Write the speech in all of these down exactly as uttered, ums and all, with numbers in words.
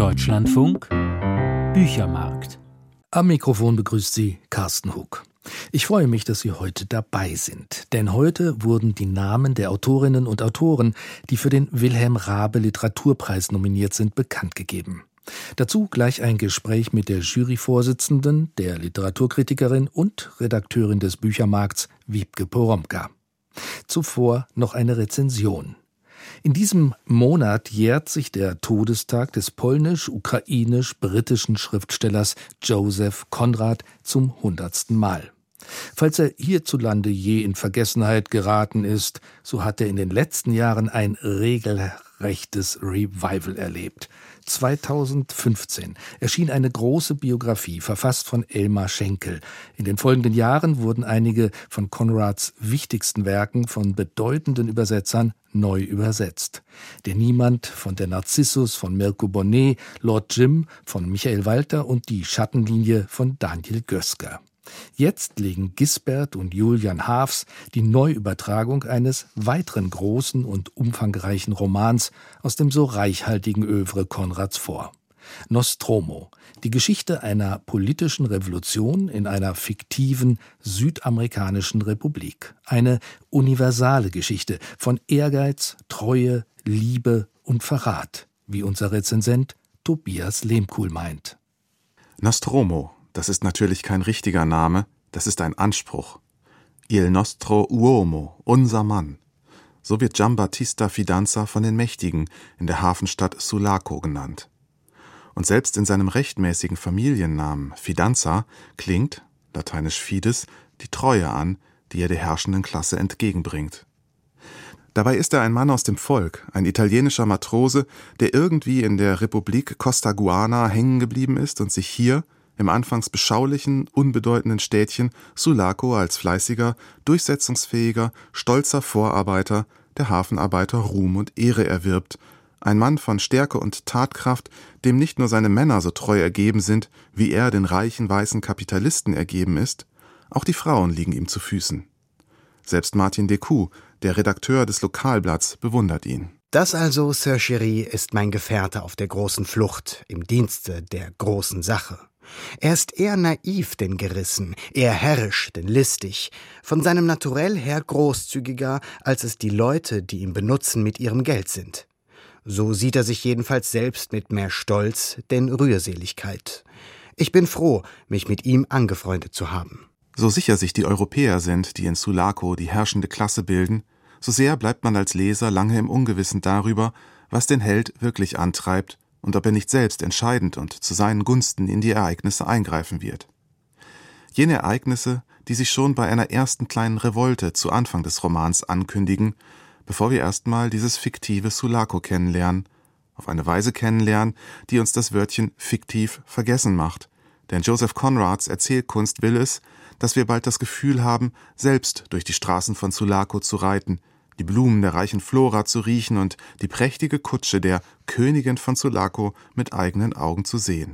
Deutschlandfunk Büchermarkt. Am Mikrofon begrüßt Sie Carsten Huck. Ich freue mich, dass Sie heute dabei sind, denn heute wurden die Namen der Autorinnen und Autoren, die für den Wilhelm Raabe Literaturpreis nominiert sind, bekannt gegeben. Dazu gleich ein Gespräch mit der Juryvorsitzenden, der Literaturkritikerin und Redakteurin des Büchermarkts Wiebke Poromka. Zuvor noch eine Rezension. In diesem Monat jährt sich der Todestag des polnisch-ukrainisch-britischen Schriftstellers Joseph Conrad zum hundertsten Mal. Falls er hierzulande je in Vergessenheit geraten ist, so hat er in den letzten Jahren ein regelrechtes Revival erlebt. zweitausendfünfzehn erschien eine große Biografie, verfasst von Elmar Schenkel. In den folgenden Jahren wurden einige von Conrads wichtigsten Werken von bedeutenden Übersetzern neu übersetzt. Der Niemand von der Narzissus von Mirko Bonnet, Lord Jim von Michael Walter und die Schattenlinie von Daniel Gösker. Jetzt legen Gisbert und Julian Haafs die Neuübertragung eines weiteren großen und umfangreichen Romans aus dem so reichhaltigen Œuvre Conrads vor. Nostromo, die Geschichte einer politischen Revolution in einer fiktiven südamerikanischen Republik. Eine universale Geschichte von Ehrgeiz, Treue, Liebe und Verrat, wie unser Rezensent Tobias Lehmkuhl meint. Nostromo. Das ist natürlich kein richtiger Name, das ist ein Anspruch. Il nostro uomo, unser Mann. So wird Giambattista Fidanza von den Mächtigen in der Hafenstadt Sulaco genannt. Und selbst in seinem rechtmäßigen Familiennamen Fidanza klingt, lateinisch fides, die Treue an, die er der herrschenden Klasse entgegenbringt. Dabei ist er ein Mann aus dem Volk, ein italienischer Matrose, der irgendwie in der Republik Costaguana hängen geblieben ist und sich hier im anfangs beschaulichen, unbedeutenden Städtchen Sulaco als fleißiger, durchsetzungsfähiger, stolzer Vorarbeiter der Hafenarbeiter Ruhm und Ehre erwirbt, ein Mann von Stärke und Tatkraft, dem nicht nur seine Männer so treu ergeben sind, wie er den reichen weißen Kapitalisten ergeben ist, auch die Frauen liegen ihm zu Füßen. Selbst Martin Decoux, der Redakteur des Lokalblatts, bewundert ihn. Das also, Sir Chéri, ist mein Gefährte auf der großen Flucht, im Dienste der großen Sache. Er ist eher naiv denn gerissen, eher herrisch denn listig, von seinem Naturell her großzügiger, als es die Leute, die ihn benutzen, mit ihrem Geld sind. So sieht er sich jedenfalls selbst mit mehr Stolz denn Rührseligkeit. Ich bin froh, mich mit ihm angefreundet zu haben. So sicher sich die Europäer sind, die in Sulaco die herrschende Klasse bilden, so sehr bleibt man als Leser lange im Ungewissen darüber, was den Held wirklich antreibt und ob er nicht selbst entscheidend und zu seinen Gunsten in die Ereignisse eingreifen wird. Jene Ereignisse, die sich schon bei einer ersten kleinen Revolte zu Anfang des Romans ankündigen, bevor wir erstmal dieses fiktive Sulaco kennenlernen, auf eine Weise kennenlernen, die uns das Wörtchen fiktiv vergessen macht. Denn Joseph Conrads Erzählkunst will es, dass wir bald das Gefühl haben, selbst durch die Straßen von Sulaco zu reiten, die Blumen der reichen Flora zu riechen und die prächtige Kutsche der Königin von Sulaco mit eigenen Augen zu sehen.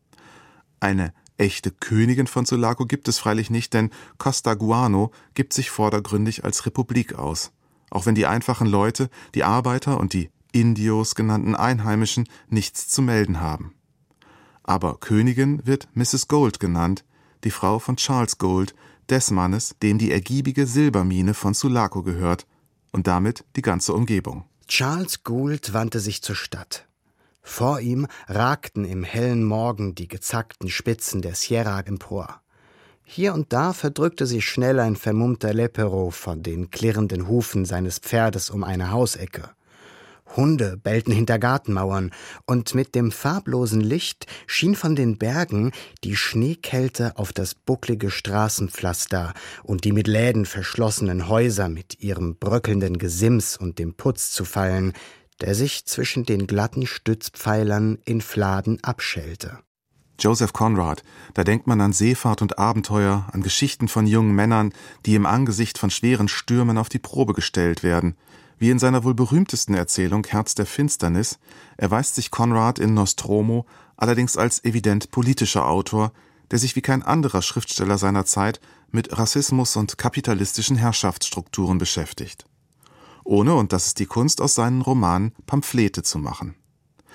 Eine echte Königin von Sulaco gibt es freilich nicht, denn Costaguano gibt sich vordergründig als Republik aus, auch wenn die einfachen Leute, die Arbeiter und die Indios genannten Einheimischen nichts zu melden haben. Aber Königin wird Misses Gold genannt, die Frau von Charles Gold, des Mannes, dem die ergiebige Silbermine von Sulaco gehört, und damit die ganze Umgebung. Charles Gould wandte sich zur Stadt. Vor ihm ragten im hellen Morgen die gezackten Spitzen der Sierra empor. Hier und da verdrückte sich schnell ein vermummter Lepero von den klirrenden Hufen seines Pferdes um eine Hausecke. Hunde bellten hinter Gartenmauern, und mit dem farblosen Licht schien von den Bergen die Schneekälte auf das bucklige Straßenpflaster und die mit Läden verschlossenen Häuser mit ihrem bröckelnden Gesims und dem Putz zu fallen, der sich zwischen den glatten Stützpfeilern in Fladen abschälte. Joseph Conrad, da denkt man an Seefahrt und Abenteuer, an Geschichten von jungen Männern, die im Angesicht von schweren Stürmen auf die Probe gestellt werden. Wie in seiner wohl berühmtesten Erzählung Herz der Finsternis erweist sich Conrad in Nostromo allerdings als evident politischer Autor, der sich wie kein anderer Schriftsteller seiner Zeit mit Rassismus und kapitalistischen Herrschaftsstrukturen beschäftigt. Ohne, und das ist die Kunst, aus seinen Romanen Pamphlete zu machen.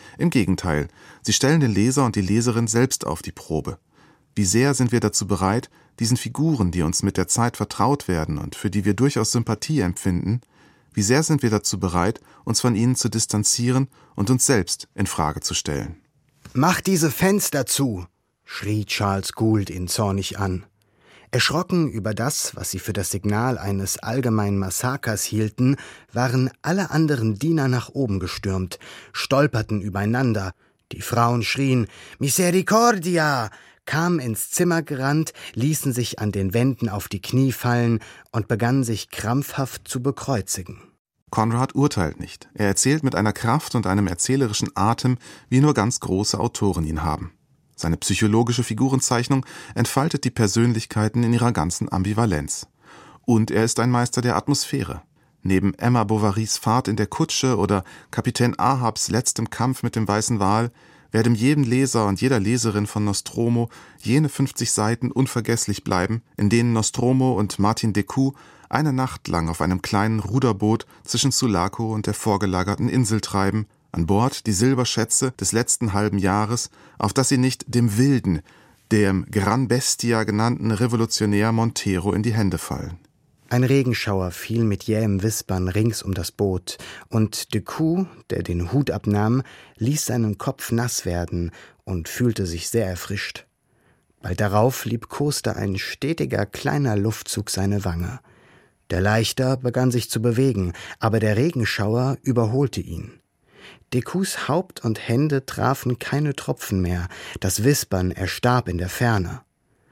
Im Gegenteil, sie stellen den Leser und die Leserin selbst auf die Probe. Wie sehr sind wir dazu bereit, diesen Figuren, die uns mit der Zeit vertraut werden und für die wir durchaus Sympathie empfinden, wie sehr sind wir dazu bereit, uns von ihnen zu distanzieren und uns selbst in Frage zu stellen? »Mach diese Fenster zu«, schrie Charles Gould ihn zornig an. Erschrocken über das, was sie für das Signal eines allgemeinen Massakers hielten, waren alle anderen Diener nach oben gestürmt, stolperten übereinander. Die Frauen schrien »Misericordia!«, kamen ins Zimmer gerannt, ließen sich an den Wänden auf die Knie fallen und begannen sich krampfhaft zu bekreuzigen. Conrad urteilt nicht. Er erzählt mit einer Kraft und einem erzählerischen Atem, wie nur ganz große Autoren ihn haben. Seine psychologische Figurenzeichnung entfaltet die Persönlichkeiten in ihrer ganzen Ambivalenz. Und er ist ein Meister der Atmosphäre. Neben Emma Bovarys Fahrt in der Kutsche oder Kapitän Ahabs letztem Kampf mit dem weißen Wal werden jedem Leser und jeder Leserin von Nostromo jene fünfzig Seiten unvergesslich bleiben, in denen Nostromo und Martin Decoux eine Nacht lang auf einem kleinen Ruderboot zwischen Sulaco und der vorgelagerten Insel treiben, an Bord die Silberschätze des letzten halben Jahres, auf dass sie nicht dem wilden, dem Gran Bestia genannten Revolutionär Montero in die Hände fallen. Ein Regenschauer fiel mit jähem Wispern rings um das Boot, und Decoux, der den Hut abnahm, ließ seinen Kopf nass werden und fühlte sich sehr erfrischt. Bald darauf liebkoste ein stetiger kleiner Luftzug seine Wange. Der Leichter begann sich zu bewegen, aber der Regenschauer überholte ihn. Decouxs Haupt und Hände trafen keine Tropfen mehr, das Wispern erstarb in der Ferne.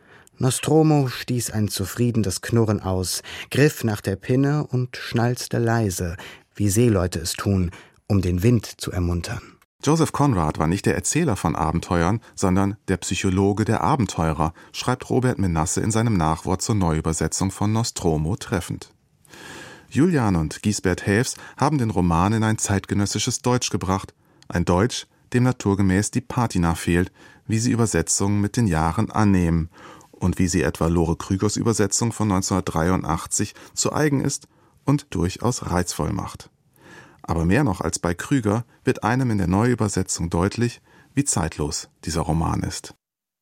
Nostromo stieß ein zufriedenes Knurren aus, griff nach der Pinne und schnalzte leise, wie Seeleute es tun, um den Wind zu ermuntern. Joseph Conrad war nicht der Erzähler von Abenteuern, sondern der Psychologe der Abenteurer, schreibt Robert Menasse in seinem Nachwort zur Neuübersetzung von Nostromo treffend. Julian und Gisbert Haefs haben den Roman in ein zeitgenössisches Deutsch gebracht, ein Deutsch, dem naturgemäß die Patina fehlt, wie sie Übersetzungen mit den Jahren annehmen und wie sie etwa Lore Krügers Übersetzung von neunzehnhundertdreiundachtzig zu eigen ist und durchaus reizvoll macht. Aber mehr noch als bei Krüger wird einem in der Neuübersetzung deutlich, wie zeitlos dieser Roman ist.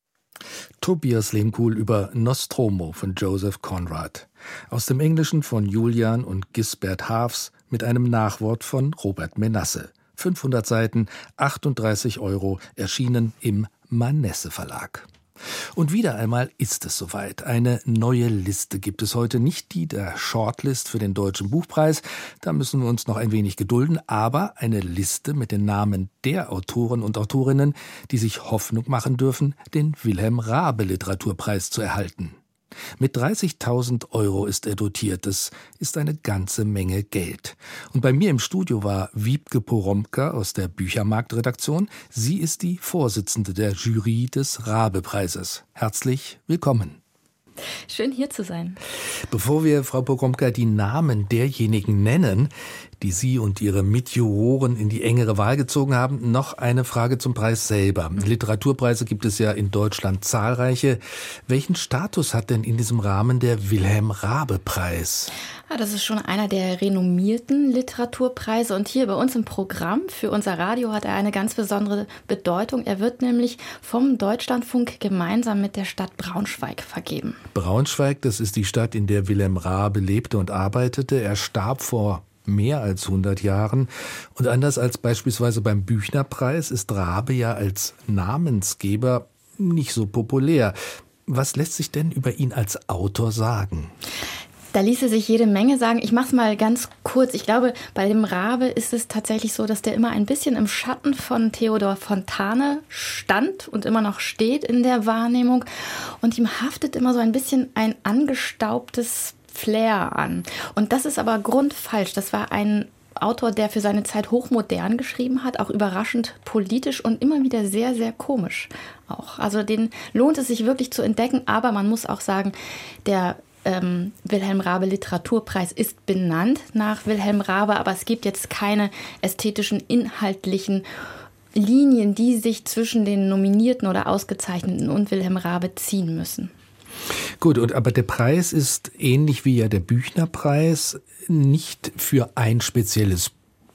Tobias Lehmkuhl über Nostromo von Joseph Conrad. Aus dem Englischen von Julian und Gisbert Haefs mit einem Nachwort von Robert Menasse. fünfhundert Seiten, achtunddreißig Euro, erschienen im Manesse Verlag. Und wieder einmal ist es soweit. Eine neue Liste gibt es heute, nicht die der Shortlist für den Deutschen Buchpreis, da müssen wir uns noch ein wenig gedulden, aber eine Liste mit den Namen der Autoren und Autorinnen, die sich Hoffnung machen dürfen, den Wilhelm Raabe Literaturpreis zu erhalten. Mit dreißigtausend Euro ist er dotiert. Das ist eine ganze Menge Geld. Und bei mir im Studio war Wiebke Poromka aus der Büchermarkt-Redaktion. Sie ist die Vorsitzende der Jury des Raabe-Preises. Herzlich willkommen. Schön, hier zu sein. Bevor wir, Frau Poromka, die Namen derjenigen nennen, die Sie und Ihre Mitjuroren in die engere Wahl gezogen haben, noch eine Frage zum Preis selber. Literaturpreise gibt es ja in Deutschland zahlreiche. Welchen Status hat denn in diesem Rahmen der Wilhelm-Raabe-Preis? Ja, das ist schon einer der renommierten Literaturpreise. Und hier bei uns im Programm für unser Radio hat er eine ganz besondere Bedeutung. Er wird nämlich vom Deutschlandfunk gemeinsam mit der Stadt Braunschweig vergeben. Braunschweig, das ist die Stadt, in der Wilhelm Raabe lebte und arbeitete. Er starb vor mehr als hundert Jahren. Und anders als beispielsweise beim Büchnerpreis ist Raabe ja als Namensgeber nicht so populär. Was lässt sich denn über ihn als Autor sagen? Da ließe sich jede Menge sagen. Ich mache es mal ganz kurz. Ich glaube, bei dem Raabe ist es tatsächlich so, dass der immer ein bisschen im Schatten von Theodor Fontane stand und immer noch steht in der Wahrnehmung. Und ihm haftet immer so ein bisschen ein angestaubtes Flair an. Und das ist aber grundfalsch. Das war ein Autor, der für seine Zeit hochmodern geschrieben hat, auch überraschend politisch und immer wieder sehr, sehr komisch auch. Also den lohnt es sich wirklich zu entdecken, aber man muss auch sagen, der ähm, Wilhelm Raabe Literaturpreis ist benannt nach Wilhelm Raabe, aber es gibt jetzt keine ästhetischen, inhaltlichen Linien, die sich zwischen den Nominierten oder Ausgezeichneten und Wilhelm Raabe ziehen müssen. Gut, und aber der Preis ist ähnlich wie ja der Büchnerpreis nicht für ein spezielles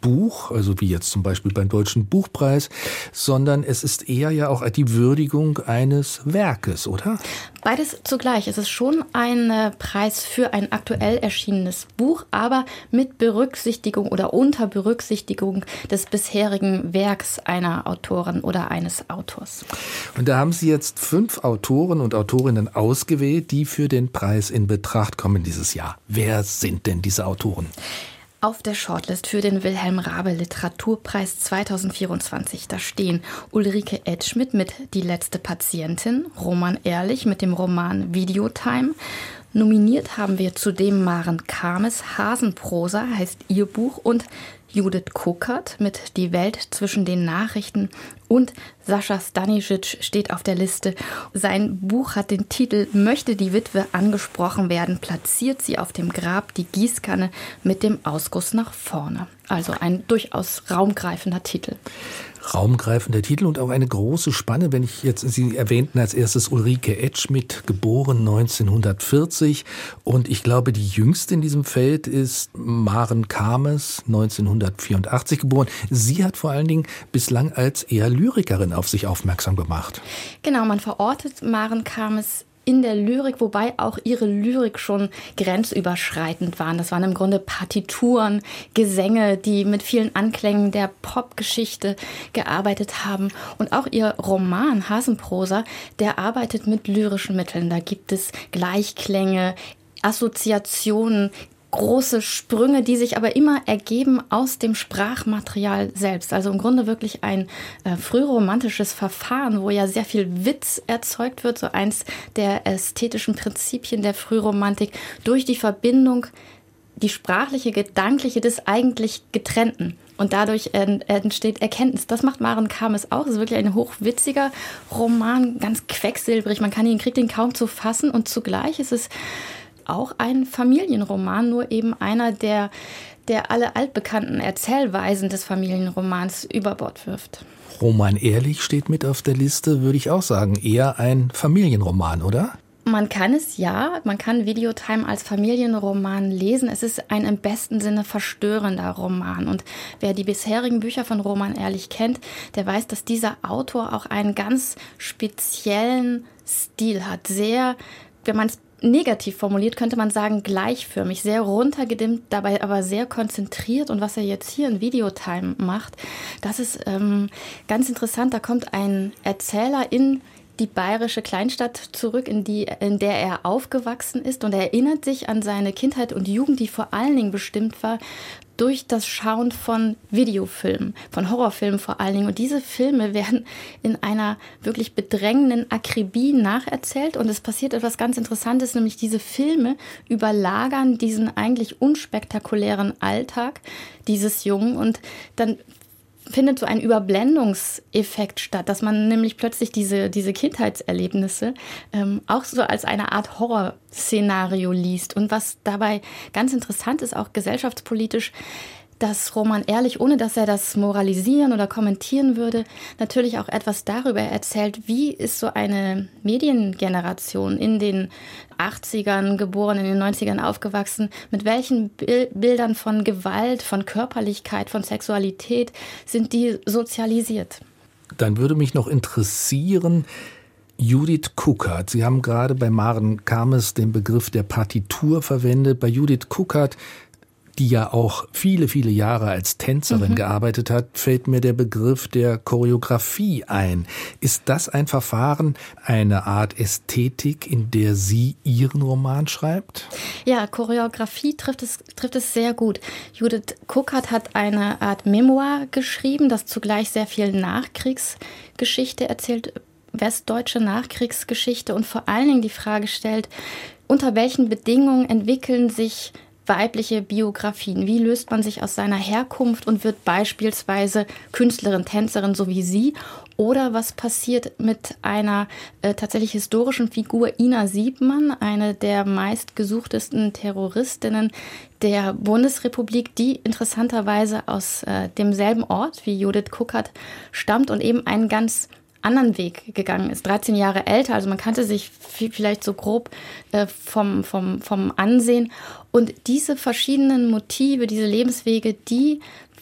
Buch, also wie jetzt zum Beispiel beim Deutschen Buchpreis, sondern es ist eher ja auch die Würdigung eines Werkes, oder? Beides zugleich. Es ist schon ein äh, Preis für ein aktuell erschienenes Buch, aber mit Berücksichtigung oder unter Berücksichtigung des bisherigen Werks einer Autorin oder eines Autors. Und da haben Sie jetzt fünf Autoren und Autorinnen ausgewählt, die für den Preis in Betracht kommen dieses Jahr. Wer sind denn diese Autoren? Auf der Shortlist für den Wilhelm Raabe Literaturpreis zweitausendvierundzwanzig, da stehen Ulrike Edschmidt mit Die letzte Patientin, Roman Ehrlich mit dem Roman Videotime. Nominiert haben wir zudem Maren Kames, Hasenprosa heißt ihr Buch, und Judith Kuckert mit Die Welt zwischen den Nachrichten, und Sascha Stanisic steht auf der Liste. Sein Buch hat den Titel Möchte die Witwe angesprochen werden, platziert sie auf dem Grab die Gießkanne mit dem Ausguss nach vorne. Also ein durchaus raumgreifender Titel. Raumgreifender Titel und auch eine große Spanne, wenn ich jetzt, Sie erwähnten als erstes Ulrike Edschmidt, geboren neunzehnhundertvierzig, und ich glaube, die jüngste in diesem Feld ist Maren Kames, neunzehnhundertvierundachtzig geboren. Sie hat vor allen Dingen bislang als eher Lyrikerin auf sich aufmerksam gemacht. Genau, man verortet Maren Kames in der Lyrik, wobei auch ihre Lyrik schon grenzüberschreitend waren. Das waren im Grunde Partituren, Gesänge, die mit vielen Anklängen der Popgeschichte gearbeitet haben. Und auch ihr Roman Hasenprosa, der arbeitet mit lyrischen Mitteln. Da gibt es Gleichklänge, Assoziationen, große Sprünge, die sich aber immer ergeben aus dem Sprachmaterial selbst. Also im Grunde wirklich ein äh, frühromantisches Verfahren, wo ja sehr viel Witz erzeugt wird, so eins der ästhetischen Prinzipien der Frühromantik, durch die Verbindung, die sprachliche, gedankliche des eigentlich Getrennten. Und dadurch entsteht Erkenntnis. Das macht Maren Kames auch. Es ist wirklich ein hochwitziger Roman, ganz quecksilbrig. Man kann ihn, kriegt ihn kaum zu fassen. Und zugleich ist es auch ein Familienroman, nur eben einer, der, der alle altbekannten Erzählweisen des Familienromans über Bord wirft. Roman Ehrlich steht mit auf der Liste, würde ich auch sagen. Eher ein Familienroman, oder? Man kann es ja, man kann Videotime als Familienroman lesen. Es ist ein im besten Sinne verstörender Roman. Und wer die bisherigen Bücher von Roman Ehrlich kennt, der weiß, dass dieser Autor auch einen ganz speziellen Stil hat. Sehr, wenn man es negativ formuliert, könnte man sagen, gleichförmig, sehr runtergedimmt, dabei aber sehr konzentriert. Und was er jetzt hier in Videotime macht, das ist ähm, ganz interessant. Da kommt ein Erzähler in die bayerische Kleinstadt zurück, in die, in der er aufgewachsen ist, und er erinnert sich an seine Kindheit und Jugend, die vor allen Dingen bestimmt war durch das Schauen von Videofilmen, von Horrorfilmen vor allen Dingen. Und diese Filme werden in einer wirklich bedrängenden Akribie nacherzählt. Und es passiert etwas ganz Interessantes, nämlich diese Filme überlagern diesen eigentlich unspektakulären Alltag dieses Jungen. Und dann findet so ein Überblendungseffekt statt, dass man nämlich plötzlich diese, diese Kindheitserlebnisse ähm, auch so als eine Art Horrorszenario liest. Und was dabei ganz interessant ist, auch gesellschaftspolitisch, dass Roman Ehrlich, ohne dass er das moralisieren oder kommentieren würde, natürlich auch etwas darüber erzählt, wie ist so eine Mediengeneration in den achtzigern geboren, in den neunzigern aufgewachsen, mit welchen Bildern von Gewalt, von Körperlichkeit, von Sexualität sind die sozialisiert? Dann würde mich noch interessieren, Judith Kuckert. Sie haben gerade bei Maren Kames den Begriff der Partitur verwendet. Bei Judith Kuckert, die ja auch viele, viele Jahre als Tänzerin mhm. gearbeitet hat, fällt mir der Begriff der Choreografie ein. Ist das ein Verfahren, eine Art Ästhetik, in der sie ihren Roman schreibt? Ja, Choreografie trifft es, trifft es sehr gut. Judith Kuckert hat eine Art Memoir geschrieben, das zugleich sehr viel Nachkriegsgeschichte erzählt, westdeutsche Nachkriegsgeschichte, und vor allen Dingen die Frage stellt, unter welchen Bedingungen entwickeln sich weibliche Biografien? Wie löst man sich aus seiner Herkunft und wird beispielsweise Künstlerin, Tänzerin, so wie sie? Oder was passiert mit einer äh, tatsächlich historischen Figur, Ina Siebmann, eine der meistgesuchtesten Terroristinnen der Bundesrepublik, die interessanterweise aus äh, demselben Ort wie Judith Kuckert stammt und eben einen ganz anderen Weg gegangen ist, dreizehn Jahre älter, also man kannte sich vielleicht so grob äh, vom, vom, vom Ansehen. Und diese verschiedenen Motive, diese Lebenswege, die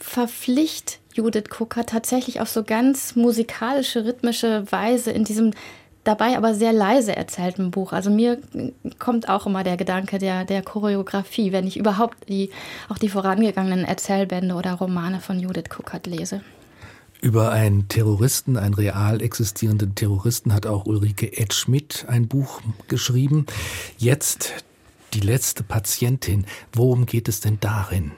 verpflicht Judith Kuckert tatsächlich auf so ganz musikalische, rhythmische Weise in diesem dabei aber sehr leise erzählten Buch. Also mir kommt auch immer der Gedanke der, der Choreografie, wenn ich überhaupt die, auch die vorangegangenen Erzählbände oder Romane von Judith Kuckert lese. Über einen Terroristen, einen real existierenden Terroristen, hat auch Ulrike Edschmidt ein Buch geschrieben. Jetzt die letzte Patientin. Worum geht es denn darin?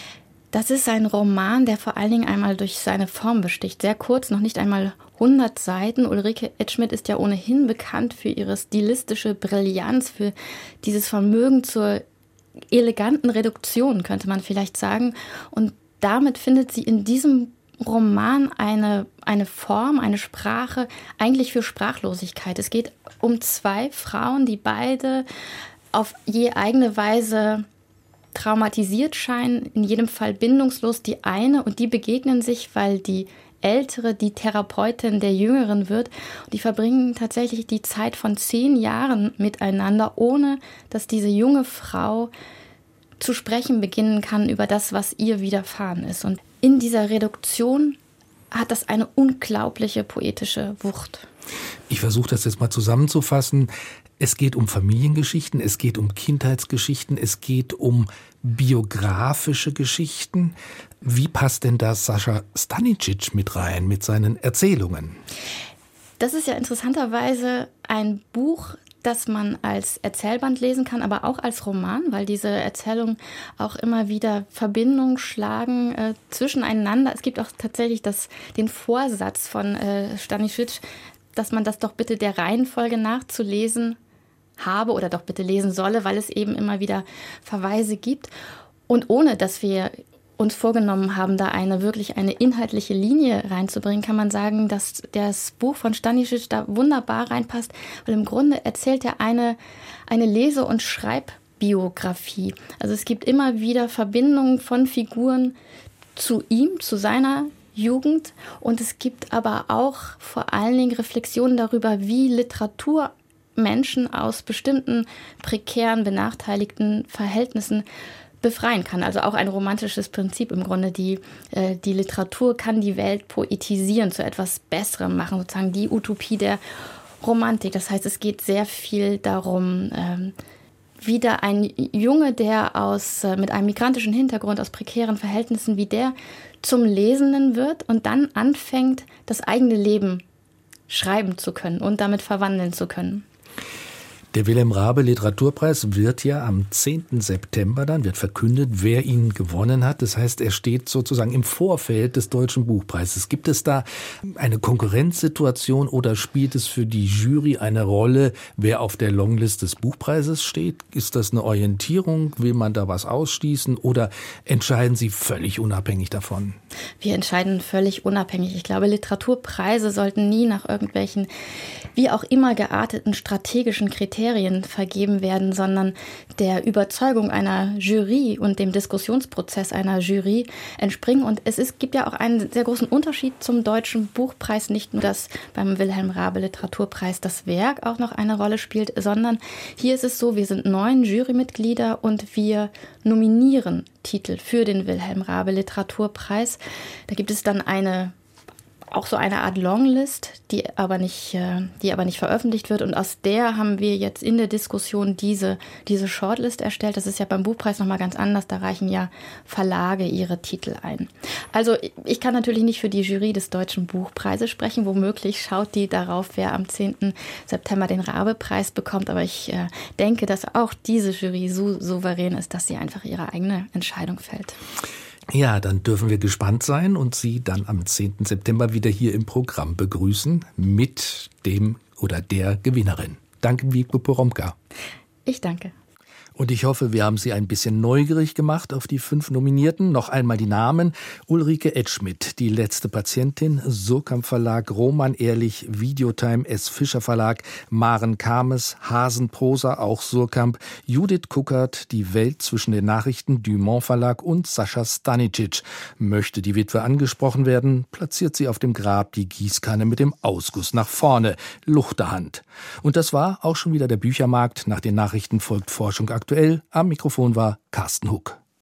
Das ist ein Roman, der vor allen Dingen einmal durch seine Form besticht. Sehr kurz, noch nicht einmal hundert Seiten. Ulrike Edschmidt ist ja ohnehin bekannt für ihre stilistische Brillanz, für dieses Vermögen zur eleganten Reduktion, könnte man vielleicht sagen. Und damit findet sie in diesem Roman eine, eine Form, eine Sprache, eigentlich für Sprachlosigkeit. Es geht um zwei Frauen, die beide auf je eigene Weise traumatisiert scheinen, in jedem Fall bindungslos. Die eine, und die begegnen sich, weil die Ältere die Therapeutin der Jüngeren wird. Und die verbringen tatsächlich die Zeit von zehn Jahren miteinander, ohne dass diese junge Frau zu sprechen beginnen kann über das, was ihr widerfahren ist. Und in dieser Reduktion hat das eine unglaubliche poetische Wucht. Ich versuche das jetzt mal zusammenzufassen. Es geht um Familiengeschichten, es geht um Kindheitsgeschichten, es geht um biografische Geschichten. Wie passt denn da Sascha Stanicic mit rein, mit seinen Erzählungen? Das ist ja interessanterweise ein Buch, das man als Erzählband lesen kann, aber auch als Roman, weil diese Erzählungen auch immer wieder Verbindungen schlagen äh, zwischeneinander. Es gibt auch tatsächlich das, den Vorsatz von äh, Stanicic, dass man das doch bitte der Reihenfolge nach zu lesen habe oder doch bitte lesen solle, weil es eben immer wieder Verweise gibt. Und ohne, dass wir uns vorgenommen haben, da eine wirklich eine inhaltliche Linie reinzubringen, kann man sagen, dass das Buch von Stanicic da wunderbar reinpasst, weil im Grunde erzählt er eine, eine Lese- und Schreibbiografie. Also es gibt immer wieder Verbindungen von Figuren zu ihm, zu seiner Jugend, und es gibt aber auch vor allen Dingen Reflexionen darüber, wie Literatur Menschen aus bestimmten prekären, benachteiligten Verhältnissen befreien kann. Also auch ein romantisches Prinzip im Grunde. Die, äh, die Literatur kann die Welt poetisieren, zu etwas Besserem machen, sozusagen die Utopie der Romantik. Das heißt, es geht sehr viel darum, ähm, wieder ein Junge, der aus, äh, mit einem migrantischen Hintergrund, aus prekären Verhältnissen, wie der zum Lesenden wird und dann anfängt, das eigene Leben schreiben zu können und damit verwandeln zu können. Der Wilhelm Raabe Literaturpreis wird ja am zehnten September dann, wird verkündet, wer ihn gewonnen hat. Das heißt, er steht sozusagen im Vorfeld des Deutschen Buchpreises. Gibt es da eine Konkurrenzsituation oder spielt es für die Jury eine Rolle, wer auf der Longlist des Buchpreises steht? Ist das eine Orientierung? Will man da was ausschließen oder entscheiden Sie völlig unabhängig davon? Wir entscheiden völlig unabhängig. Ich glaube, Literaturpreise sollten nie nach irgendwelchen, wie auch immer gearteten strategischen Kriterien vergeben werden, sondern der Überzeugung einer Jury und dem Diskussionsprozess einer Jury entspringen. Und es ist, gibt ja auch einen sehr großen Unterschied zum Deutschen Buchpreis. Nicht nur, dass beim Wilhelm Raabe Literaturpreis das Werk auch noch eine Rolle spielt, sondern hier ist es so, wir sind neun Jurymitglieder und wir nominieren Titel für den Wilhelm Raabe Literaturpreis. Da gibt es dann eine auch so eine Art Longlist, die aber nicht, die aber nicht veröffentlicht wird. Und aus der haben wir jetzt in der Diskussion diese, diese Shortlist erstellt. Das ist ja beim Buchpreis nochmal ganz anders. Da reichen ja Verlage ihre Titel ein. Also ich kann natürlich nicht für die Jury des Deutschen Buchpreises sprechen. Womöglich schaut die darauf, wer am zehnten September den Raabe-Preis bekommt. Aber ich äh, denke, dass auch diese Jury so souverän ist, dass sie einfach ihre eigene Entscheidung fällt. Ja, dann dürfen wir gespannt sein und Sie dann am zehnten September wieder hier im Programm begrüßen mit dem oder der Gewinnerin. Danke, Wiebke Poromka. Ich danke. Und ich hoffe, wir haben Sie ein bisschen neugierig gemacht auf die fünf Nominierten. Noch einmal die Namen. Ulrike Edschmidt, Die letzte Patientin, Surkamp Verlag, Roman Ehrlich, Videotime, S. Fischer Verlag, Maren Kames, Hasenprosa, auch Surkamp, Judith Kuckert, Die Welt zwischen den Nachrichten, Dumont Verlag und Sascha Stanicic. Möchte die Witwe angesprochen werden, platziert sie auf dem Grab die Gießkanne mit dem Ausguss nach vorne, Luchterhand. Und das war auch schon wieder der Büchermarkt. Nach den Nachrichten folgt Forschung aktuell. Am Mikrofon war Carsten Huck.